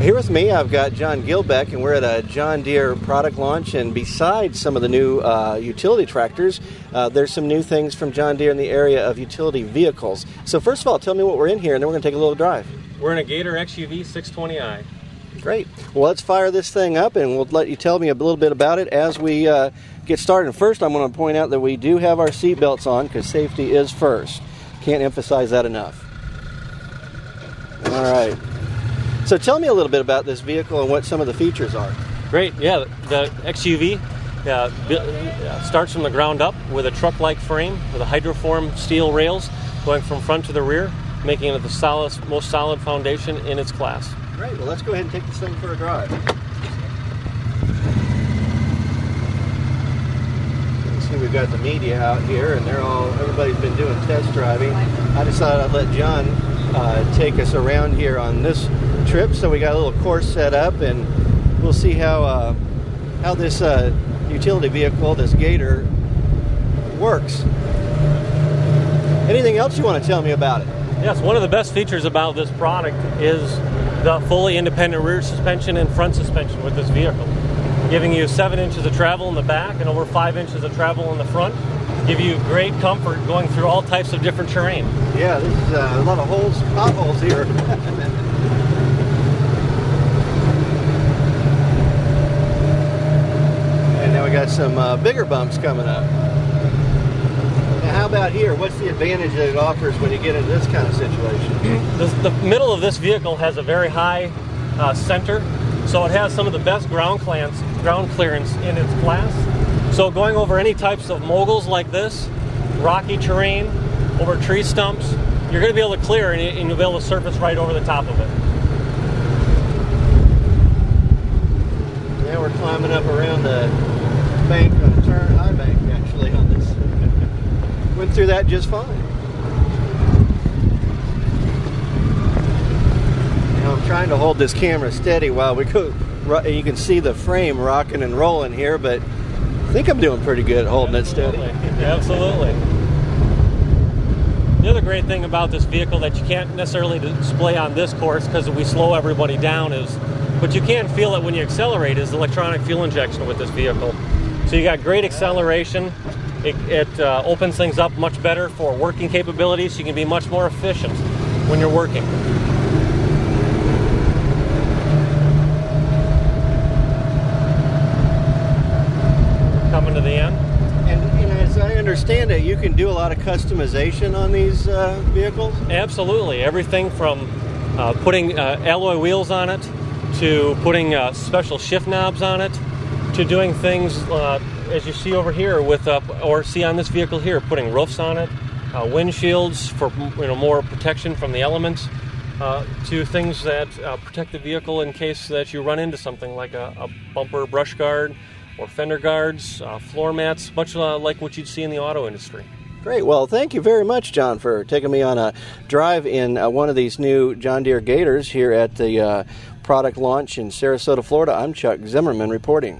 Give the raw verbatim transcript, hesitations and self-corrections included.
Here with me, I've got John Gilbeck, and we're at a John Deere product launch, and besides some of the new uh, utility tractors, uh, there's some new things from John Deere in the area of utility vehicles. So first of all, tell me what we're in here, and then we're going to take a little drive. We're in a Gator X U V six twenty i. Great. Well, let's fire this thing up, and we'll let you tell me a little bit about it as we uh, get started. And first, I'm going to point out that we do have our seat belts on, because safety is first. Can't emphasize that enough. All right. So tell me a little bit about this vehicle and what some of the features are. Great, yeah, the X U V uh, starts from the ground up with a truck-like frame with a hydroform steel rails going from front to the rear, making it the solid, most solid foundation in its class. Great, well let's go ahead and take this thing for a drive. You see we've got the media out here, and they're all, everybody's been doing test driving. I decided I'd let John uh, take us around here on this trip, so we got a little course set up, and we'll see how uh, how this uh, utility vehicle, this Gator, works. Anything else you want to tell me about it? Yes, one of the best features about this product is the fully independent rear suspension and front suspension with this vehicle, giving you seven inches of travel in the back and over five inches of travel in the front. Give you great comfort going through all types of different terrain. Yeah, this is uh, a lot of holes, potholes here. Got some uh, bigger bumps coming up. Now, how about here? What's the advantage that it offers when you get into this kind of situation? the, the middle of this vehicle has a very high uh, center, so it has some of the best ground clearance, ground clearance in its class. So going over any types of moguls like this, rocky terrain, over tree stumps, you're going to be able to clear, and you'll be able to surface right over the top of it. Now we're climbing up around the bank on a turn, high bank actually on this. Went through that just fine. Now I'm trying to hold this camera steady while we go. You can see the frame rocking and rolling here, but I think I'm doing pretty good at holding Absolutely. it steady. Absolutely. The other great thing about this vehicle that you can't necessarily display on this course because we slow everybody down is, but you can feel it when you accelerate, is electronic fuel injection with this vehicle. So you got great acceleration. It, it uh, opens things up much better for working capabilities. So you can be much more efficient when you're working. Coming to the end. And, and as I understand it, you can do a lot of customization on these uh, vehicles? Absolutely. Everything from uh, putting uh, alloy wheels on it, to putting uh, special shift knobs on it, to doing things uh, as you see over here with, uh, or see on this vehicle here, putting roofs on it, uh, windshields for you know more protection from the elements, uh, to things that uh, protect the vehicle in case that you run into something like a, a bumper brush guard or fender guards, uh, floor mats, much uh, like what you'd see in the auto industry. Great. Well, thank you very much, John, for taking me on a drive in uh, one of these new John Deere Gators here at the uh, product launch in Sarasota, Florida. I'm Chuck Zimmerman reporting.